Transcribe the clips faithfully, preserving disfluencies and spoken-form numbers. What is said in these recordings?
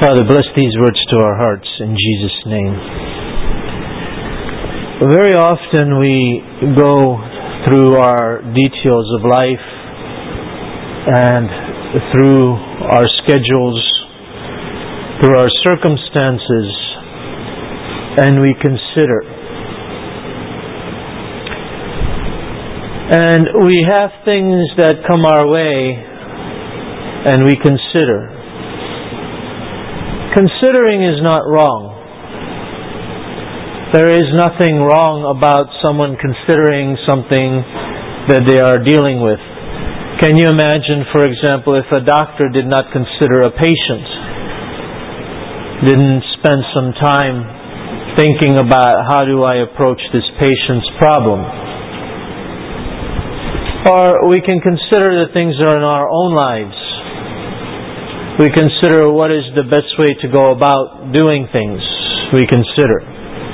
Father, bless these words to our hearts in Jesus' name. Very often we go through our details of life and through our schedules, through our circumstances, and we consider. And we have things that come our way and we consider. Considering is not wrong. There is nothing wrong about someone considering something that they are dealing with. Can you imagine, for example, if a doctor did not consider a patient, didn't spend some time thinking about how do I approach this patient's problem? Or we can consider the things that are in our own lives. We consider what is the best way to go about doing things. We consider.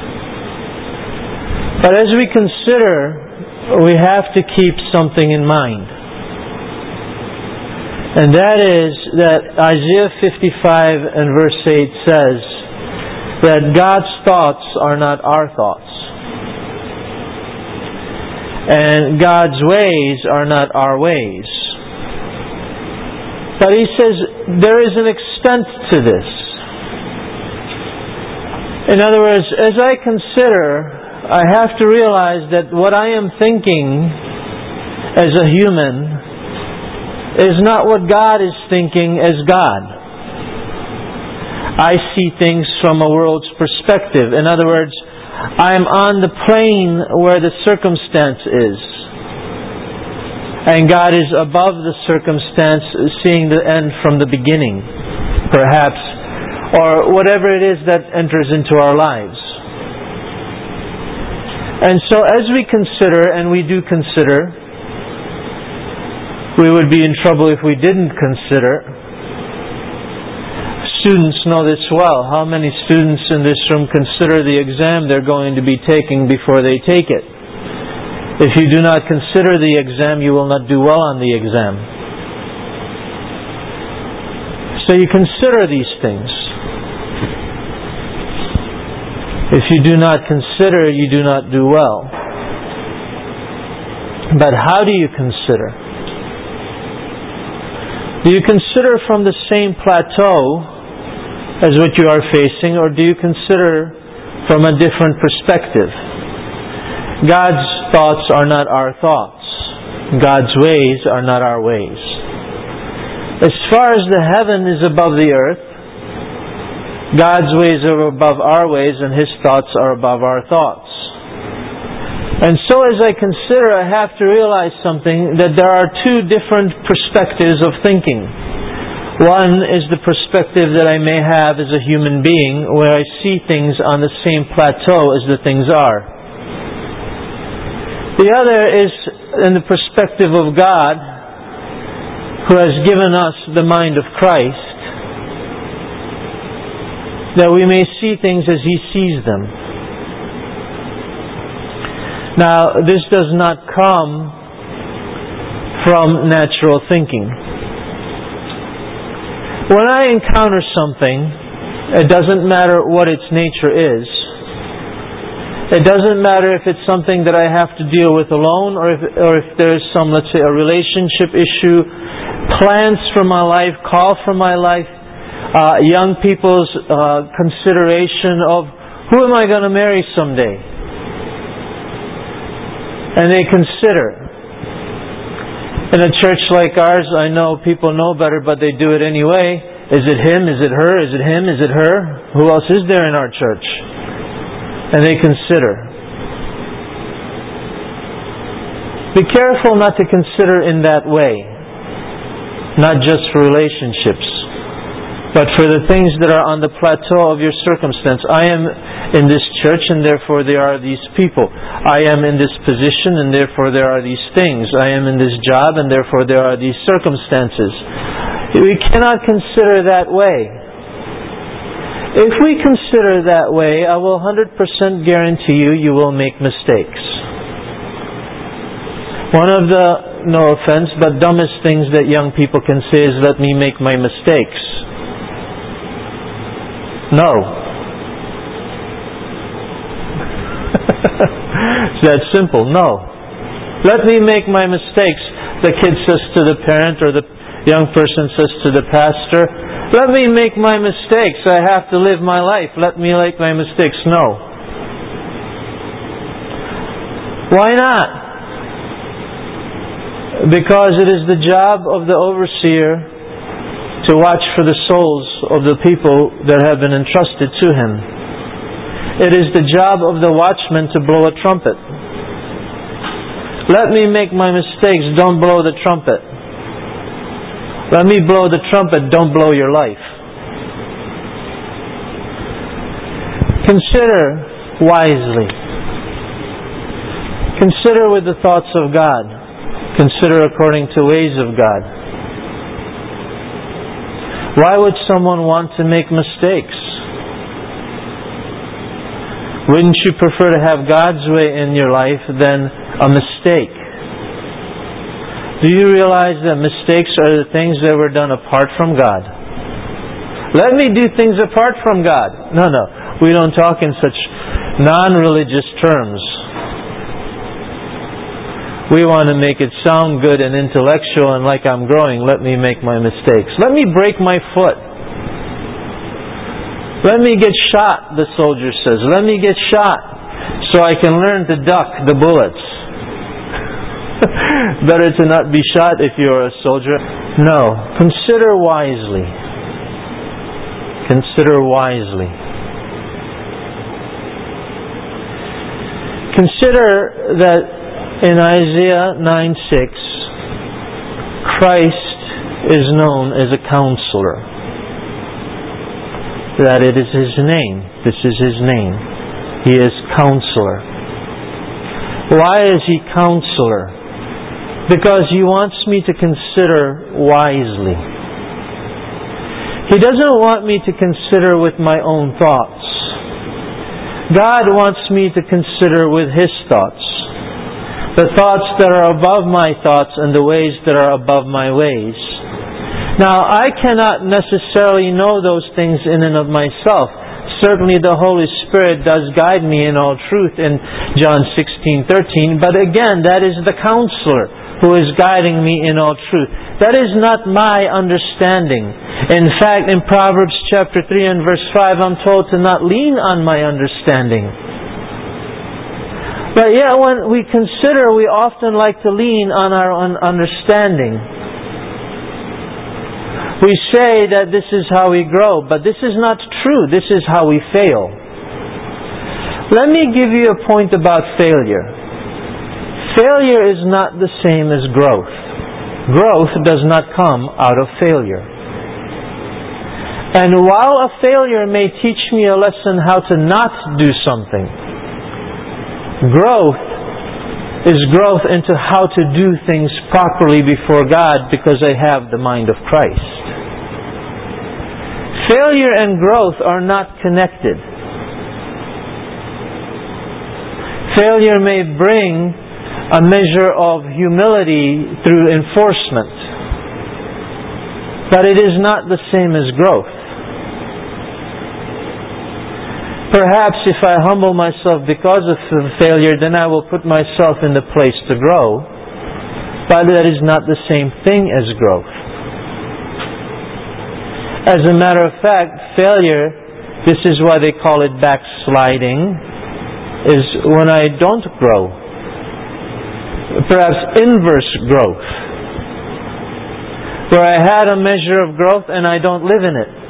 But as we consider, we have to keep something in mind. And that is that Isaiah fifty-five and verse eight says that God's thoughts are not our thoughts. And God's ways are not our ways. But He says there is an extent to this. In other words, as I consider, I have to realize that what I am thinking as a human is not what God is thinking as God. I see things from a world's perspective. In other words, I am on the plane where the circumstance is. And God is above the circumstance, seeing the end from the beginning, perhaps, or whatever it is that enters into our lives. And so as we consider, and we do consider, we would be in trouble if we didn't consider. Students know this well. How many students in this room consider the exam they're going to be taking before they take it? If you do not consider the exam, you will not do well on the exam. So you consider these things. If you do not consider, you do not do well. But how do you consider? Do you consider from the same plateau as what you are facing, or do you consider from a different perspective? God's thoughts are not our thoughts. God's ways are not our ways. As far as the heaven is above the earth, God's ways are above our ways and His thoughts are above our thoughts. And so as I consider, I have to realize something, that there are two different perspectives of thinking. One is the perspective that I may have as a human being, where I see things on the same plateau as the things are. The other is in the perspective of God, who has given us the mind of Christ, that we may see things as He sees them. Now, this does not come from natural thinking. When I encounter something, it doesn't matter what its nature is. It doesn't matter if it's something that I have to deal with alone, or if, or if there's some, let's say, a relationship issue, plans for my life, call for my life, uh, young people's uh, consideration of who am I going to marry someday? And they consider. In a church like ours, I know people know better, but they do it anyway. Is it him? Is it her? Is it him? Is it her? Who else is there in our church? And they consider. Be careful not to consider in that way. Not just for relationships, but for the things that are on the plateau of your circumstance. I am in this church and therefore there are these people. I am in this position and therefore there are these things. I am in this job and therefore there are these circumstances. We cannot consider that way. If we consider that way, I will one hundred percent guarantee you, you will make mistakes. One of the, no offense, but dumbest things that young people can say is, let me make my mistakes. No. It's that simple. No. Let me make my mistakes. The kid says to the parent, or the young person says to the pastor, let me make my mistakes. I have to live my life. Let me make my mistakes. No. Why not? Because it is the job of the overseer to watch for the souls of the people that have been entrusted to him. It is the job of the watchman to blow a trumpet. Let me make my mistakes, don't blow the trumpet. Let me blow the trumpet, don't blow your life. Consider wisely. Consider with the thoughts of God. Consider according to ways of God. Why would someone want to make mistakes? Wouldn't you prefer to have God's way in your life than a mistake? Do you realize that mistakes are the things that were done apart from God? Let me do things apart from God. No, no. We don't talk in such non-religious terms. We want to make it sound good and intellectual and like I'm growing. Let me make my mistakes. Let me break my foot. Let me get shot, the soldier says. Let me get shot so I can learn to duck the bullets. Better to not be shot if you're a soldier. No. Consider wisely. Consider wisely. Consider that in Isaiah nine six, Christ is known as a counselor. That it is His name. This is His name. He is counselor. Why is He counselor? Because He wants me to consider wisely. He doesn't want me to consider with my own thoughts. God wants me to consider with His thoughts. The thoughts that are above my thoughts and the ways that are above my ways. Now, I cannot necessarily know those things in and of myself. Certainly the Holy Spirit does guide me in all truth in John sixteen thirteen. But again, that is the counselor who is guiding me in all truth. That is not my understanding. In fact, in Proverbs chapter three and verse five, I'm told to not lean on my understanding. But yet when we consider, we often like to lean on our own understanding. We say that this is how we grow, but this is not true. This is how we fail. Let me give you a point about failure. Failure is not the same as growth. Growth does not come out of failure. And while a failure may teach me a lesson how to not do something, growth is growth into how to do things properly before God because I have the mind of Christ. Failure and growth are not connected. Failure may bring a measure of humility through enforcement, but it is not the same as growth. Perhaps if I humble myself because of failure, then I will put myself in the place to grow, but that is not the same thing as growth. As a matter of fact, failure, this is why they call it backsliding, is when I don't grow. Perhaps inverse growth, where I had a measure of growth and I don't live in it.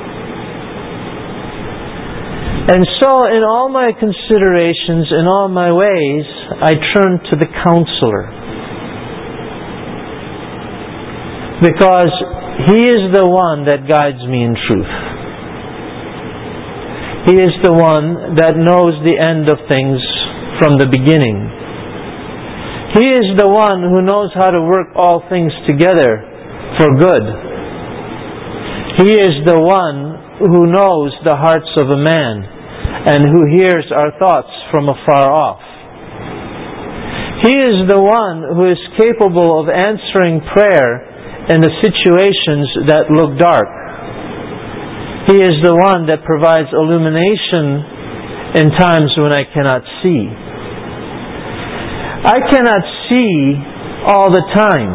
And so in all my considerations, in all my ways, I turn to the counselor. Because He is the one that guides me in truth. He is the one that knows the end of things from the beginning. He is the one who knows how to work all things together for good. He is the one who knows the hearts of a man and who hears our thoughts from afar off. He is the one who is capable of answering prayer in the situations that look dark. He is the one that provides illumination in times when I cannot see. I cannot see all the time.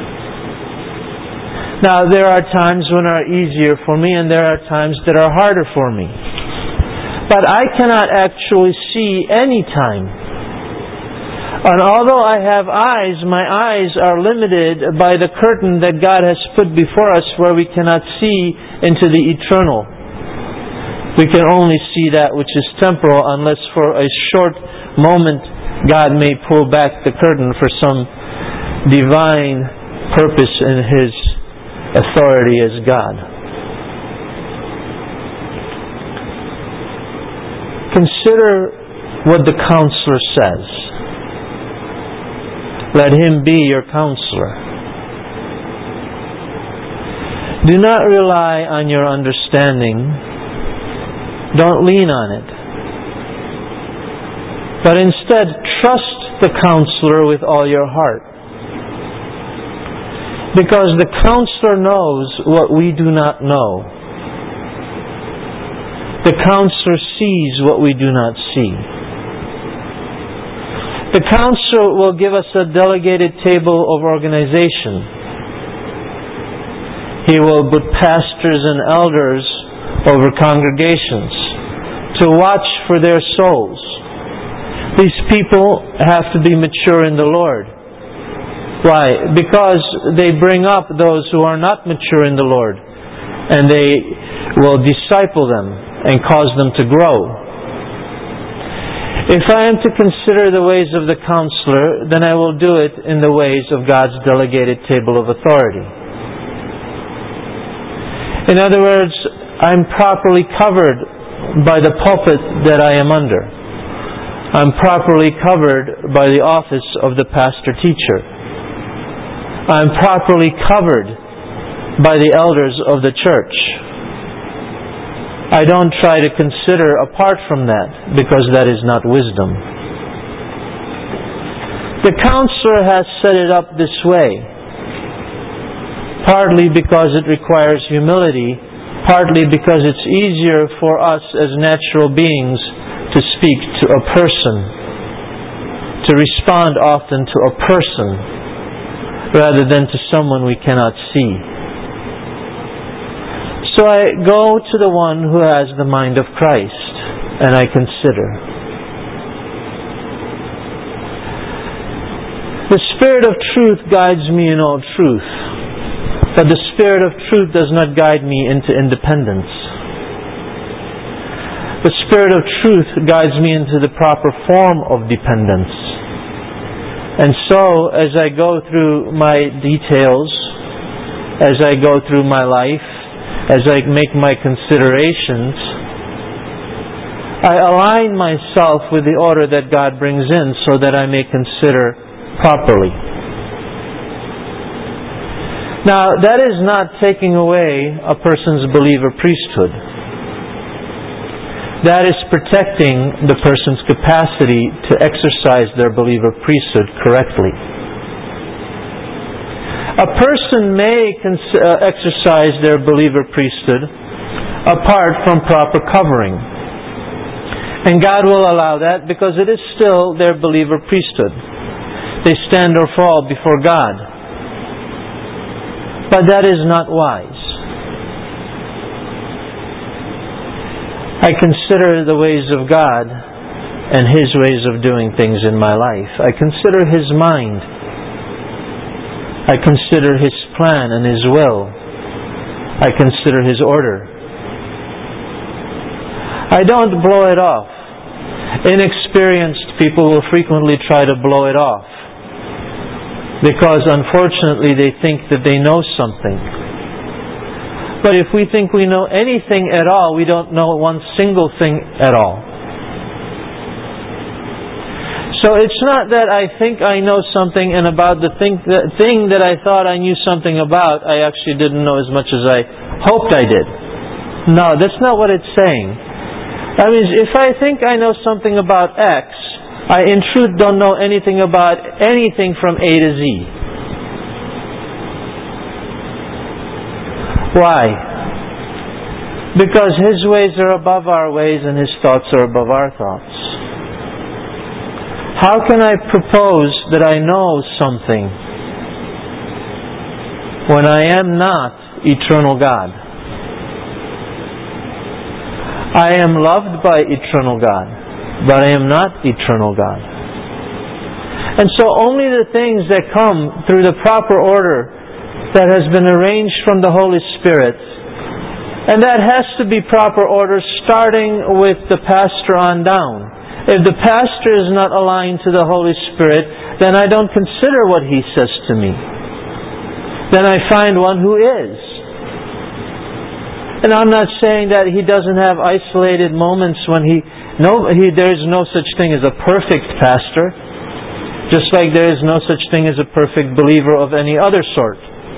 Now, there are times when are easier for me, and there are times that are harder for me. But I cannot actually see any time. And although I have eyes, my eyes are limited by the curtain that God has put before us, where we cannot see into the eternal. We can only see that which is temporal, unless for a short moment God may pull back the curtain for some divine purpose in His authority as God. Consider what the counselor says. Let him be your counselor. Do not rely on your understanding. Don't lean on it. But instead, trust the counselor with all your heart. Because the counselor knows what we do not know. The counselor sees what we do not see. The counselor will give us a delegated table of organization. He will put pastors and elders over congregations to watch for their souls. These people have to be mature in the Lord. Why? Because they bring up those who are not mature in the Lord, and they will disciple them and cause them to grow. If I am to consider the ways of the counselor, then I will do it in the ways of God's delegated table of authority. In other words, I'm properly covered by the pulpit that I am under. I'm properly covered by the office of the pastor-teacher. I'm properly covered by the elders of the church. I don't try to consider apart from that, because that is not wisdom. The counselor has set it up this way, partly because it requires humility, partly because it's easier for us as natural beings to speak to a person, to respond often to a person, rather than to someone we cannot see. So I go to the one who has the mind of Christ, and I consider. The Spirit of truth guides me in all truth, but the Spirit of truth does not guide me into independence. The Spirit of truth guides me into the proper form of dependence. And so, as I go through my details, as I go through my life, as I make my considerations, I align myself with the order that God brings in so that I may consider properly. Now, that is not taking away a person's believer priesthood. That is protecting the person's capacity to exercise their believer priesthood correctly. A person may cons- uh, exercise their believer priesthood apart from proper covering. And God will allow that because it is still their believer priesthood. They stand or fall before God. But that is not wise. I consider the ways of God and His ways of doing things in my life. I consider His mind. I consider His plan and His will. I consider His order. I don't blow it off. Inexperienced people will frequently try to blow it off because unfortunately they think that they know something. But if we think we know anything at all, we don't know one single thing at all. So it's not that I think I know something, and about the thing that, thing that I thought I knew something about, I actually didn't know as much as I hoped I did. No, that's not what it's saying. That means if I think I know something about X, I in truth don't know anything about anything from A to Z. Why? Because His ways are above our ways and His thoughts are above our thoughts. How can I propose that I know something when I am not eternal God? I am loved by eternal God, but I am not eternal God. And so only the things that come through the proper order that has been arranged from the Holy Spirit, and that has to be proper order starting with the pastor on down. If the pastor is not aligned to the Holy Spirit, then I don't consider what he says to me. Then I find one who is. And I'm not saying that he doesn't have isolated moments when he... No, he there is no such thing as a perfect pastor. Just like there is no such thing as a perfect believer of any other sort.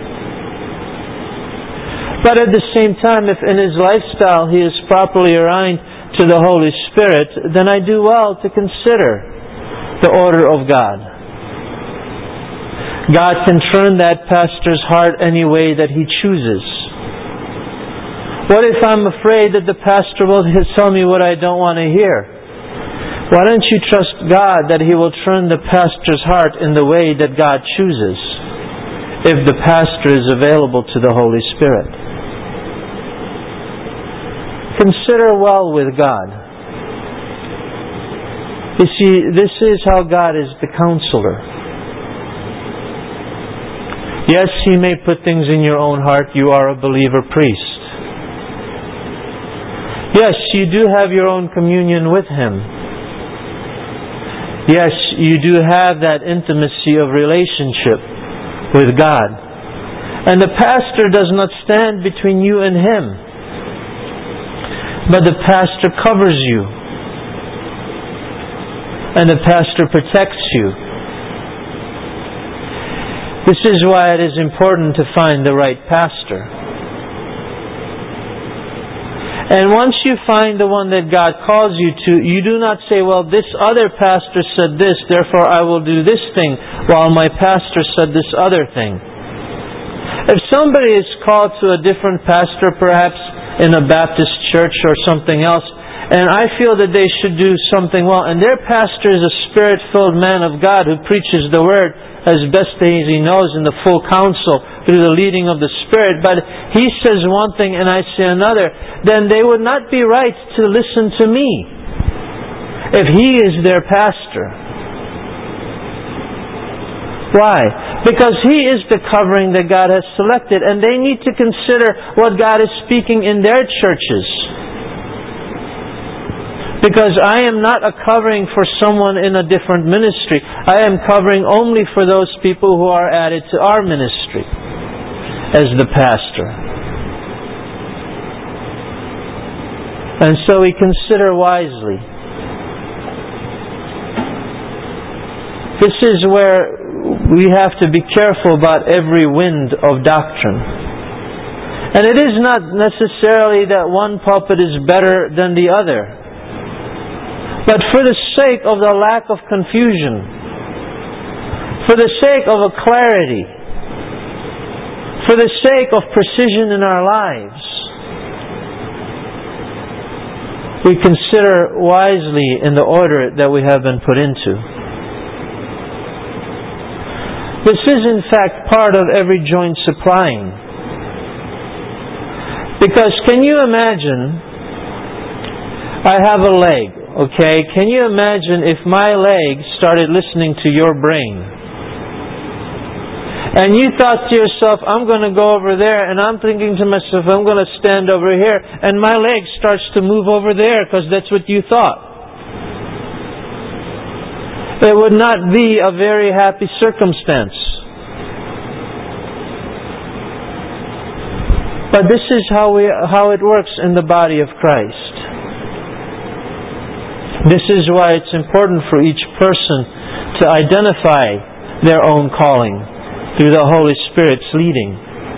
But at the same time, if in his lifestyle he is properly aligned to the Holy Spirit, then I do well to consider the order of God. God can turn that pastor's heart any way that He chooses. What if I'm afraid that the pastor will tell me what I don't want to hear? Why don't you trust God that He will turn the pastor's heart in the way that God chooses, if the pastor is available to the Holy Spirit? Consider well with God. You see, this is how God is the counselor. Yes, He may put things in your own heart. You are a believer priest. Yes, you do have your own communion with Him. Yes, you do have that intimacy of relationship with God. And the pastor does not stand between you and Him. But the pastor covers you. And the pastor protects you. This is why it is important to find the right pastor. And once you find the one that God calls you to, you do not say, well, this other pastor said this, therefore I will do this thing, while my pastor said this other thing. If somebody is called to a different pastor, perhaps in a Baptist church or something else, and I feel that they should do something well, and their pastor is a Spirit-filled man of God who preaches the Word as best as he knows in the full counsel through the leading of the Spirit, but he says one thing and I say another, then they would not be right to listen to me if he is their pastor. Why? Because he is the covering that God has selected, and they need to consider what God is speaking in their churches. Because I am not a covering for someone in a different ministry. I am covering only for those people who are added to our ministry as the pastor. And so we consider wisely. This is where we have to be careful about every wind of doctrine. And it is not necessarily that one pulpit is better than the other. But for the sake of the lack of confusion, for the sake of a clarity, for the sake of precision in our lives, we consider wisely in the order that we have been put into. This is in fact part of every joint supplying. Because can you imagine, I have a leg, okay? Can you imagine if my leg started listening to your brain? And you thought to yourself, I'm going to go over there, and I'm thinking to myself, I'm going to stand over here, and my leg starts to move over there because that's what you thought. It would not be a very happy circumstance. But this is how we how it works in the body of Christ. This is why it's important for each person to identify their own calling through the Holy Spirit's leading.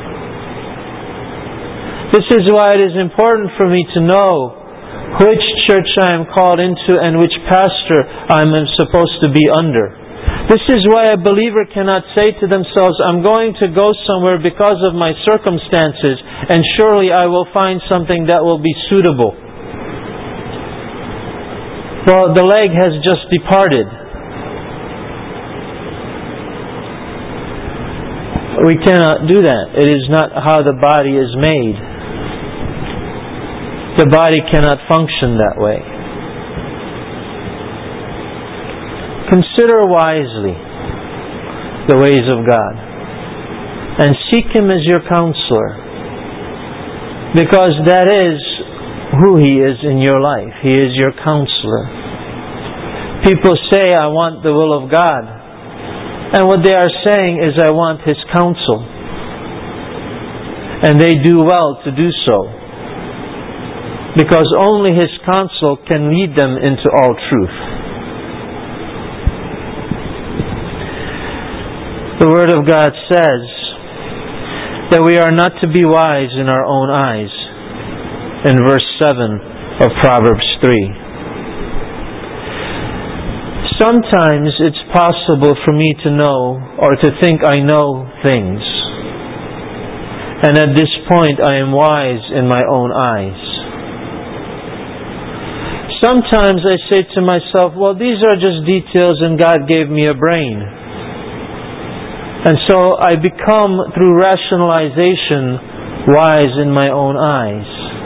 This is why it is important for me to know which church I am called into and which pastor I am supposed to be under. This is why a believer cannot say to themselves, I'm going to go somewhere because of my circumstances, and surely I will find something that will be suitable. Well, the leg has just departed. We cannot do that. It is not how the body is made. The body cannot function that way. Consider wisely the ways of God and seek Him as your counselor, because that is who He is in your life. He is your counselor. People say, I want the will of God. And what they are saying is, I want His counsel. And they do well to do so, because only His counsel can lead them into all truth. The Word of God says that we are not to be wise in our own eyes, in verse seven of Proverbs three. Sometimes it's possible for me to know or to think I know things, and at this point I am wise in my own eyes. Sometimes I say to myself, well, these are just details and God gave me a brain. And so I become, through rationalization, wise in my own eyes.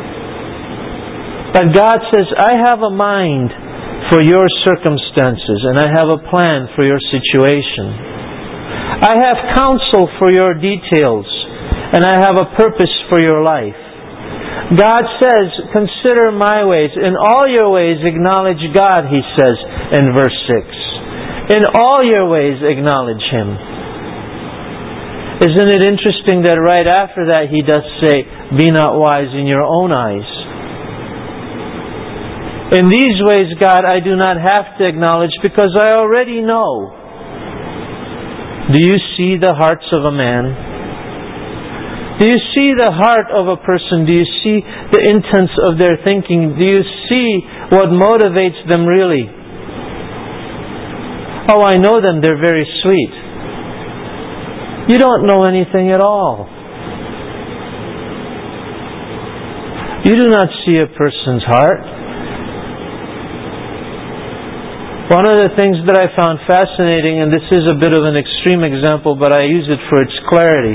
But God says, I have a mind for your circumstances, and I have a plan for your situation. I have counsel for your details, and I have a purpose for your life. God says, consider my ways. In all your ways acknowledge God, He says in verse six. In all your ways acknowledge Him. Isn't it interesting that right after that He does say, be not wise in your own eyes. In these ways, God, I do not have to acknowledge because I already know. Do you see the hearts of a man? Do you see the heart of a person? Do you see the intents of their thinking? Do you see what motivates them really? Oh, I know them. They're very sweet. You don't know anything at all. You do not see a person's heart. One of the things that I found fascinating, and this is a bit of an extreme example, but I use it for its clarity.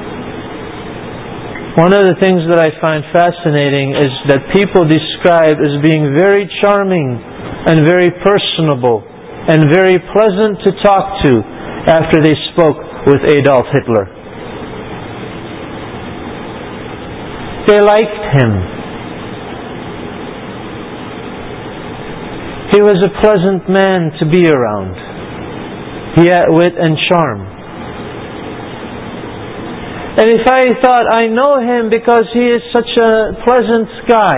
One of the things that I find fascinating is that people describe as being very charming and very personable and very pleasant to talk to after they spoke with Adolf Hitler. They liked him. He was a pleasant man to be around. He had wit and charm. And if I thought, I know him because he is such a pleasant guy.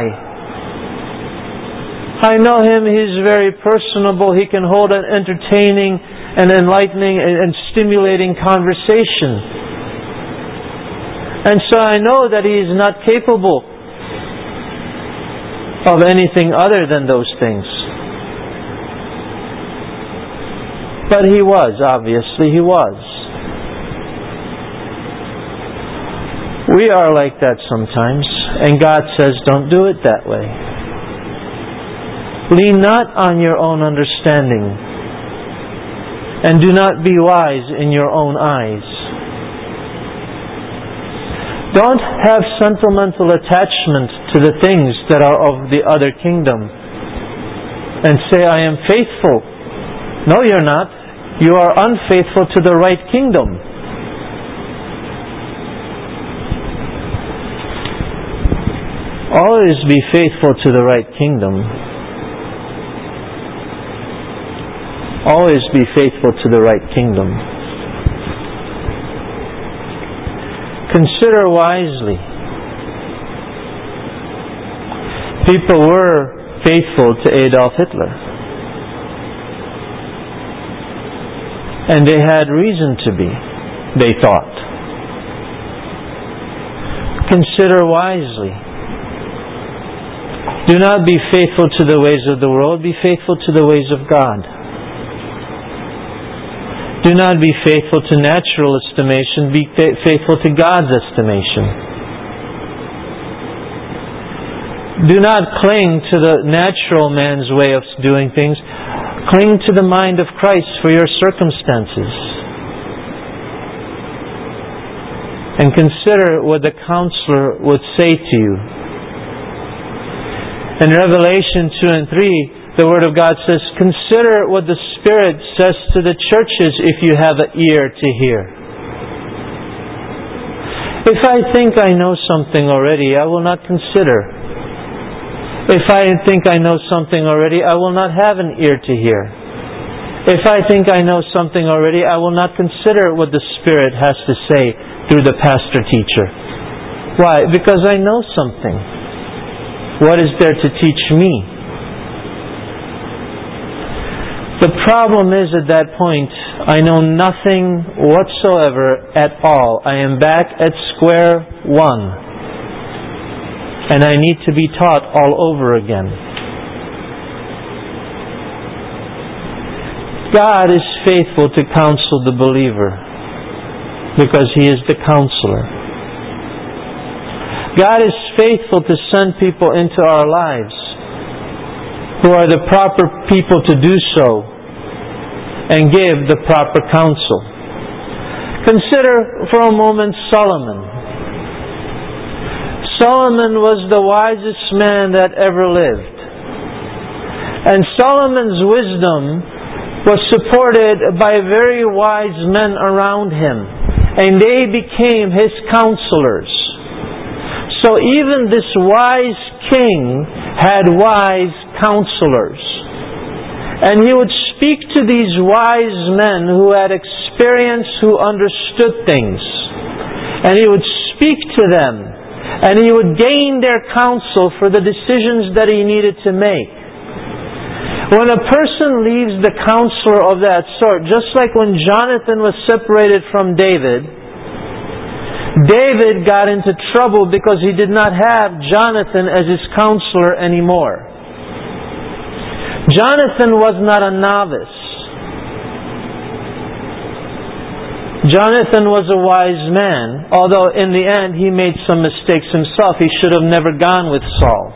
I know him, he's very personable, he can hold an entertaining and enlightening and stimulating conversation. And so I know that he is not capable of anything other than those things. But he was, obviously he was. We are like that sometimes, and God says, don't do it that way. Lean not on your own understanding, and do not be wise in your own eyes. Don't have sentimental attachment to the things that are of the other kingdom, and say, I am faithful. No, you're not. You are unfaithful to the right kingdom. Always be faithful to the right kingdom. Always be faithful to the right kingdom. Consider wisely. People were faithful to Adolf Hitler. And they had reason to be, they thought. Consider wisely. Do not be faithful to the ways of the world, be faithful to the ways of God. Do not be faithful to natural estimation, be faithful to God's estimation. Do not cling to the natural man's way of doing things. Cling to the mind of Christ for your circumstances. And consider what the counselor would say to you. In Revelation two and three, the Word of God says, consider what the Spirit says to the churches if you have an ear to hear. If I think I know something already, I will not consider. If I think I know something already, I will not have an ear to hear. If I think I know something already, I will not consider what the Spirit has to say through the pastor teacher. Why? Because I know something. What is there to teach me? The problem is, at that point, I know nothing whatsoever at all. I am back at square one. And I need to be taught all over again. God is faithful to counsel the believer because He is the counselor. God is faithful to send people into our lives who are the proper people to do so and give the proper counsel. Consider for a moment Solomon. Solomon was the wisest man that ever lived. And Solomon's wisdom was supported by very wise men around him. And they became his counselors. So even this wise king had wise counselors. And he would speak to these wise men who had experience, who understood things. And he would speak to them. And he would gain their counsel for the decisions that he needed to make. When a person leaves the counselor of that sort, just like when Jonathan was separated from David, David got into trouble because he did not have Jonathan as his counselor anymore. Jonathan was not a novice. Jonathan was a wise man, although in the end he made some mistakes himself. He should have never gone with Saul.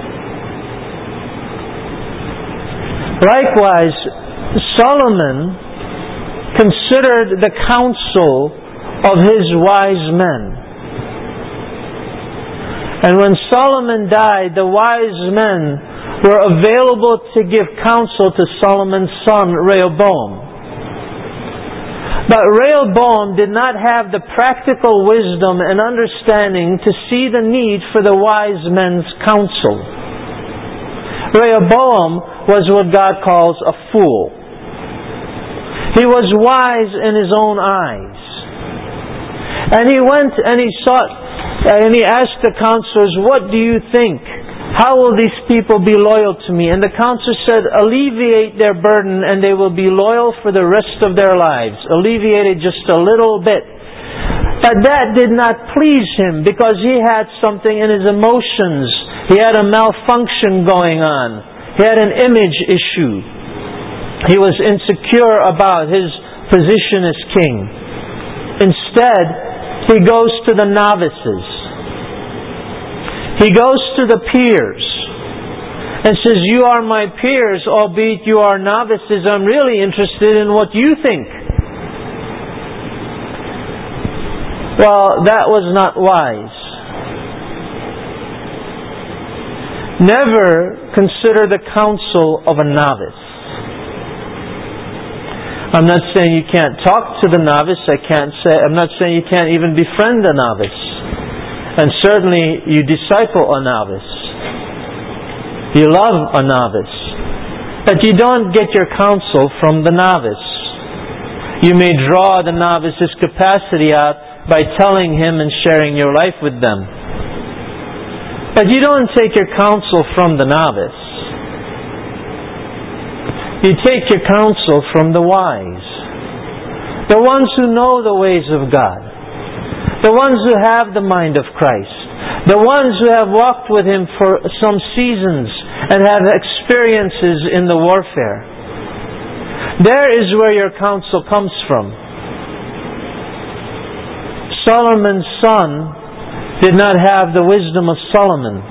Likewise, Solomon considered the counsel of his wise men. And when Solomon died, the wise men were available to give counsel to Solomon's son Rehoboam. But Rehoboam did not have the practical wisdom and understanding to see the need for the wise men's counsel. Rehoboam was what God calls a fool. He was wise in his own eyes. And he went and he sought, and he asked the counselors, what do you think? How will these people be loyal to me? And the counselor said, alleviate their burden and they will be loyal for the rest of their lives. Alleviate it just a little bit. But that did not please him because he had something in his emotions. He had a malfunction going on. He had an image issue. He was insecure about his position as king. Instead, he goes to the novices. He goes to the peers and says, you are my peers, albeit you are novices. I'm really interested in what you think. Well, that was not wise. Never consider the counsel of a novice. I'm not saying you can't talk to the novice. I can't say, I'm not saying you can't even befriend a novice. And certainly you disciple a novice. You love a novice. But you don't get your counsel from the novice. You may draw the novice's capacity out by telling him and sharing your life with them. But you don't take your counsel from the novice. You take your counsel from the wise. The ones who know the ways of God. The ones who have the mind of Christ. The ones who have walked with Him for some seasons and have experiences in the warfare. There is where your counsel comes from. Solomon's son did not have the wisdom of Solomon.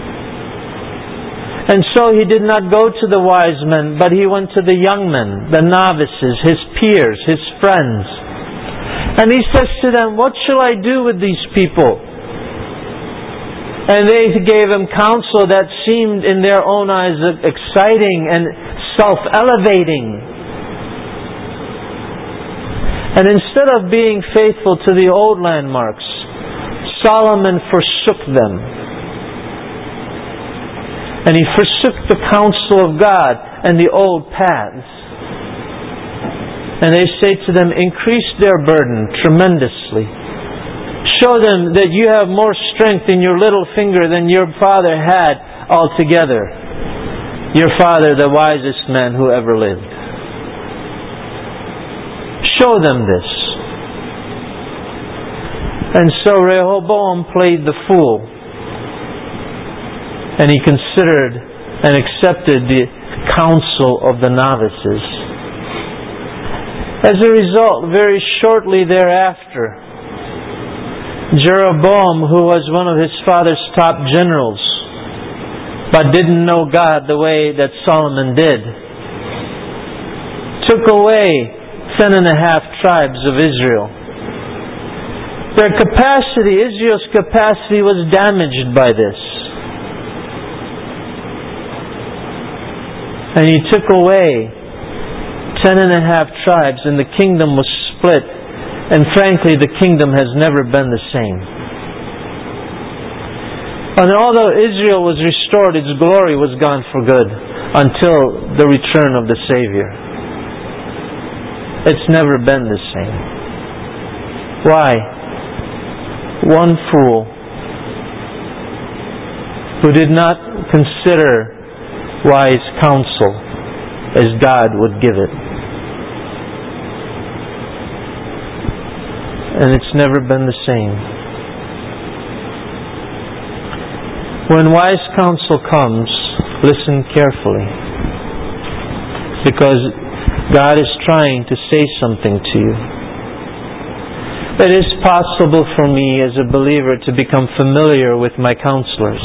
And so he did not go to the wise men, but he went to the young men, the novices, his peers, his friends. And he says to them, "What shall I do with these people?" And they gave him counsel that seemed in their own eyes exciting and self-elevating. And instead of being faithful to the old landmarks, Solomon forsook them. And he forsook the counsel of God and the old paths. And they say to them, "Increase their burden tremendously. Show them that you have more strength in your little finger than your father had altogether. Your father, the wisest man who ever lived. Show them this." And so Rehoboam played the fool. And he considered and accepted the counsel of the novices. As a result, very shortly thereafter, Jeroboam, who was one of his father's top generals, but didn't know God the way that Solomon did, took away ten and a half tribes of Israel. Their capacity, Israel's capacity, was damaged by this. And he took away ten and a half tribes, and the kingdom was split. And frankly, the kingdom has never been the same. And although Israel was restored, its glory was gone for good until the return of the Savior. It's never been the same. Why? One fool who did not consider wise counsel as God would give it. And it's never been the same. When wise counsel comes, listen carefully, because God is trying to say something to you. It is possible for me as a believer to become familiar with my counselors.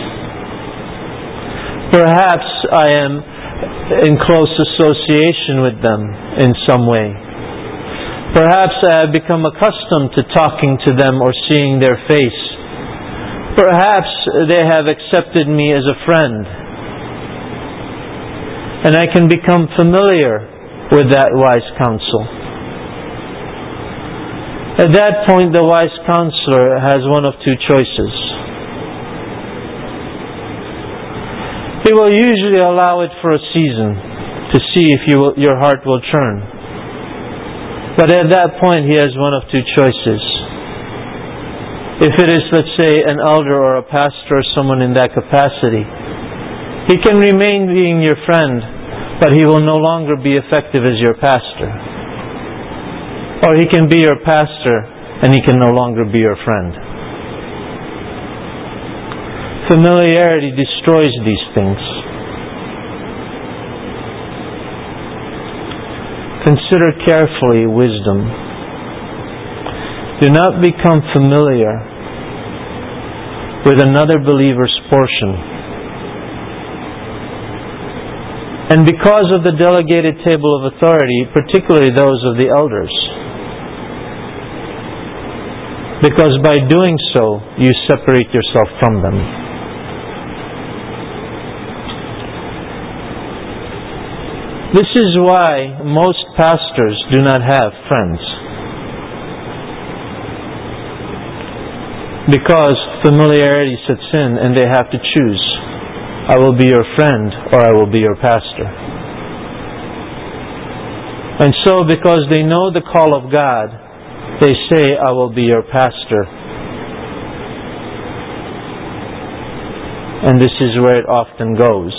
Perhaps I am in close association with them in some way. Perhaps I have become accustomed to talking to them or seeing their face. Perhaps they have accepted me as a friend. And I can become familiar with that wise counsel. At that point, the wise counselor has one of two choices. He will usually allow it for a season to see if you will, your heart will turn. But at that point, he has one of two choices. If it is, let's say, an elder or a pastor or someone in that capacity, he can remain being your friend, but he will no longer be effective as your pastor. Or he can be your pastor, and he can no longer be your friend. Familiarity destroys these things. Consider carefully wisdom. Do not become familiar with another believer's portion. And because of the delegated table of authority, particularly those of the elders, because by doing so, you separate yourself from them. This is why most pastors do not have friends. Because familiarity sets in and they have to choose. I will be your friend or I will be your pastor. And so because they know the call of God, they say, I will be your pastor. And this is where it often goes.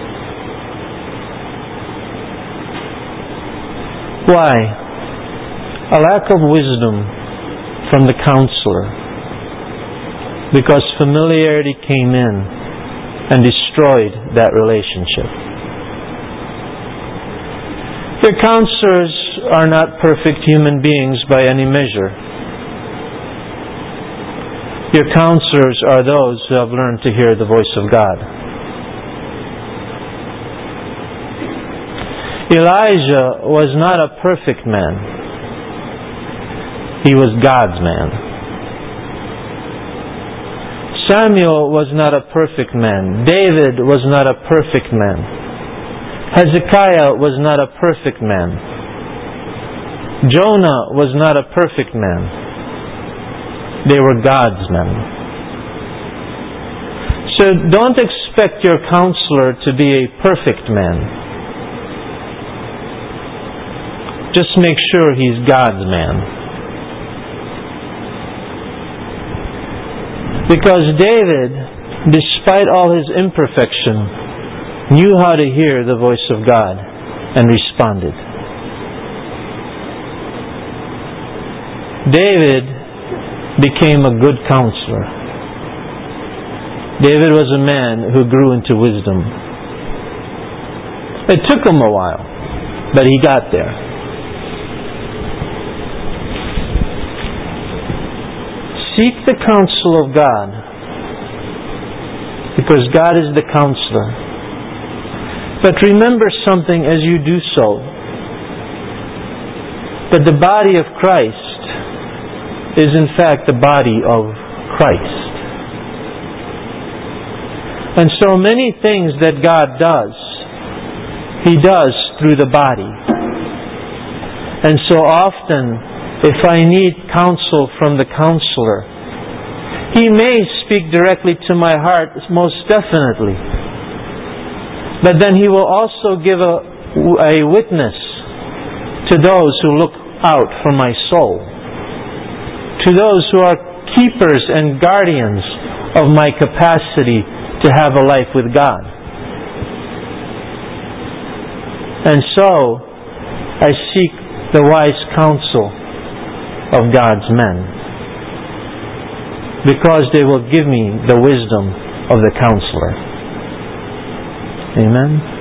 Why? A lack of wisdom from the counselor. Because familiarity came in and destroyed that relationship. Your counselors are not perfect human beings by any measure. Your counselors are those who have learned to hear the voice of God. Elijah was not a perfect man. He was God's man. Samuel was not a perfect man. David was not a perfect man. Hezekiah was not a perfect man. Jonah was not a perfect man. They were God's men. So don't expect your counselor to be a perfect man. Just make sure he's God's man. Because David, despite all his imperfection, knew how to hear the voice of God and responded. David became a good counselor. David was a man who grew into wisdom. It took him a while, but he got there. Seek the counsel of God, because God is the counselor. But remember something as you do so, that the body of Christ is in fact the body of Christ. And so many things that God does, He does through the body. And so often, if I need counsel from the counselor, He may speak directly to my heart, most definitely. But then He will also give a, a witness to those who look out for my soul, to those who are keepers and guardians of my capacity to have a life with God. And so, I seek the wise counsel of God's men, because they will give me the wisdom of the counselor. Amen.